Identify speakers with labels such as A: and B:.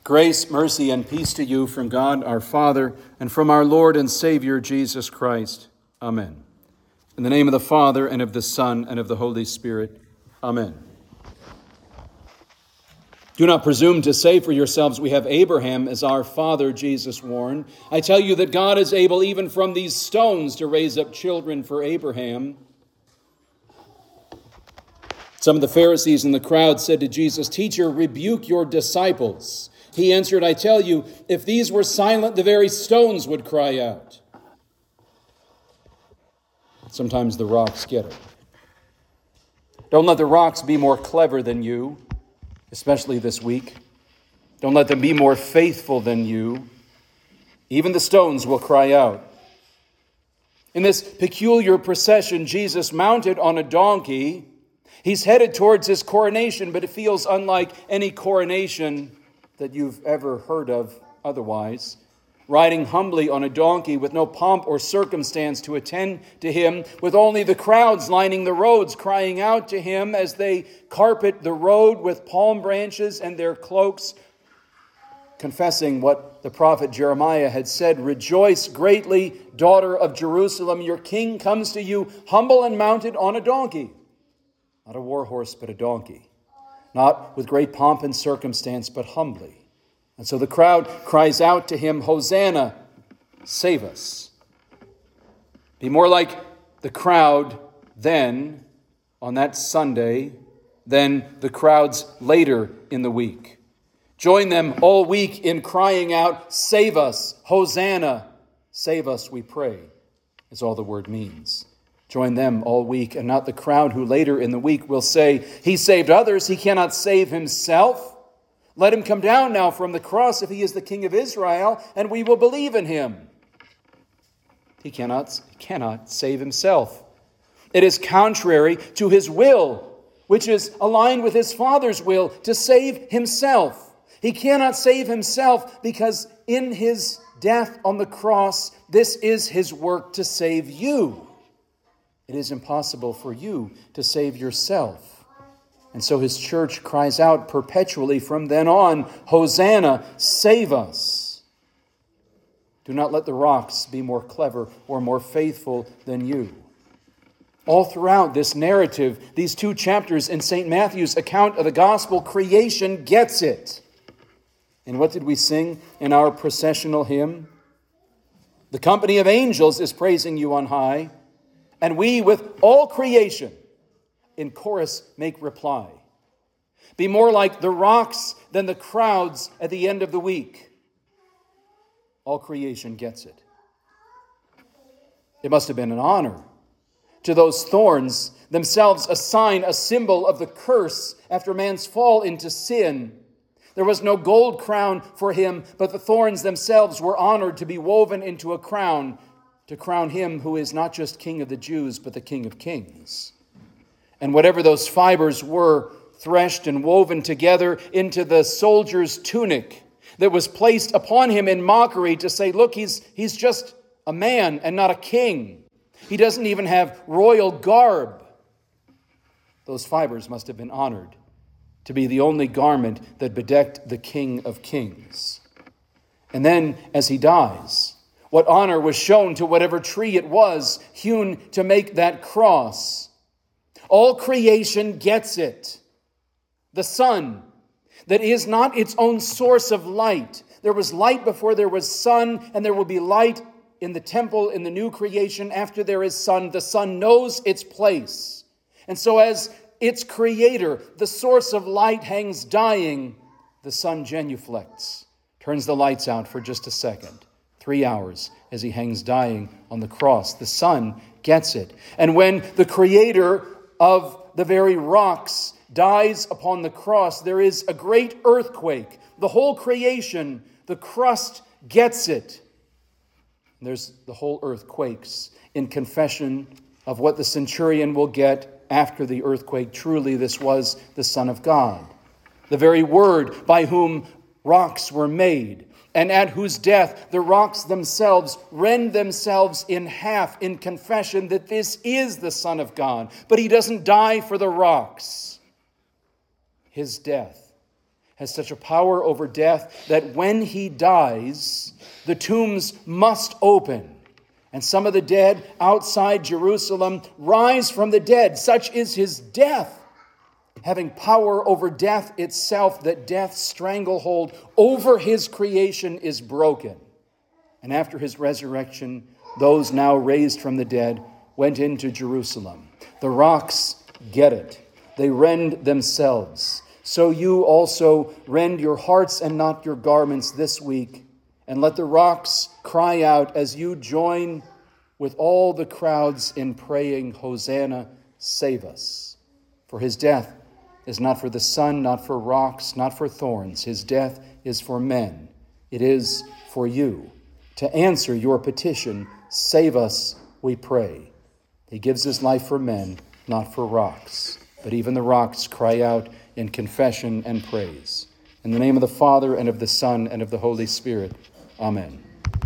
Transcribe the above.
A: Grace, mercy, and peace to you from God our Father and from our Lord and Savior Jesus Christ. Amen. In the name of the Father, and of the Son, and of the Holy Spirit. Amen. Do not presume to say for yourselves, we have Abraham as our father, Jesus warned. I tell you that God is able even from these stones to raise up children for Abraham. Some of the Pharisees in the crowd said to Jesus, "Teacher, rebuke your disciples." He answered, "I tell you, if these were silent, the very stones would cry out." Sometimes the rocks get it. Don't let the rocks be more clever than you, especially this week. Don't let them be more faithful than you. Even the stones will cry out. In this peculiar procession, Jesus mounted on a donkey. He's headed towards his coronation, but it feels unlike any coronation that you've ever heard of otherwise. Riding humbly on a donkey with no pomp or circumstance to attend to him, with only the crowds lining the roads crying out to him as they carpet the road with palm branches and their cloaks, confessing what the prophet Jeremiah had said, "Rejoice greatly, daughter of Jerusalem, your king comes to you, humble and mounted on a donkey." Not a war horse, but a donkey. Not with great pomp and circumstance, but humbly. And so the crowd cries out to him, "Hosanna, save us." Be more like the crowd then, on that Sunday, than the crowds later in the week. Join them all week in crying out, "Save us, Hosanna, save us, we pray," is all the word means. Join them all week, and not the crowd who later in the week will say, "He saved others, he cannot save himself. Let him come down now from the cross if he is the King of Israel, and we will believe in him." He cannot save himself. It is contrary to his will, which is aligned with his Father's will, to save himself. He cannot save himself because in his death on the cross, this is his work to save you. It is impossible for you to save yourself. And so his church cries out perpetually from then on, "Hosanna, save us." Do not let the rocks be more clever or more faithful than you. All throughout this narrative, these 2 chapters in St. Matthew's account of the gospel, creation gets it. And what did we sing in our processional hymn? "The company of angels is praising you on high, and we with all creation in chorus make reply." Be more like the rocks than the crowds at the end of the week. All creation gets it. It must have been an honor to those thorns, themselves a sign, a symbol of the curse after man's fall into sin. There was no gold crown for him, but the thorns themselves were honored to be woven into a crown, to crown him who is not just King of the Jews, but the King of Kings. And whatever those fibers were, threshed and woven together into the soldier's tunic that was placed upon him in mockery to say, look, he's just a man and not a king. He doesn't even have royal garb. Those fibers must have been honored to be the only garment that bedecked the King of Kings. And then, as he dies, what honor was shown to whatever tree it was hewn to make that cross. All creation gets it. The sun, that is not its own source of light. There was light before there was sun, and there will be light in the temple in the new creation after there is sun. The sun knows its place. And so as its creator, the source of light, hangs dying, the sun genuflects, turns the lights out for just a second. 3 hours as he hangs dying on the cross. The sun gets it. And when the creator of the very rocks dies upon the cross, there is a great earthquake. The whole creation, the crust gets it. And the whole earth quakes in confession of what the centurion will get after the earthquake. Truly, this was the Son of God, the very Word by whom rocks were made, and at whose death the rocks themselves rend themselves in half in confession that this is the Son of God. But he doesn't die for the rocks. His death, has such a power over death that when he dies, the tombs must open. And some of the dead outside Jerusalem rise from the dead. Such is his death, having power over death itself, that death's stranglehold over his creation is broken. And after his resurrection, those now raised from the dead went into Jerusalem. The rocks get it. They rend themselves. So you also rend your hearts and not your garments this week, and let the rocks cry out as you join with all the crowds in praying, Hosanna, save us. For his death is not for the sun, not for rocks, not for thorns. His death is for men. It is for you. To answer your petition, save us, we pray. He gives his life for men, not for rocks. But even the rocks cry out in confession and praise. In the name of the Father, and of the Son, and of the Holy Spirit. Amen.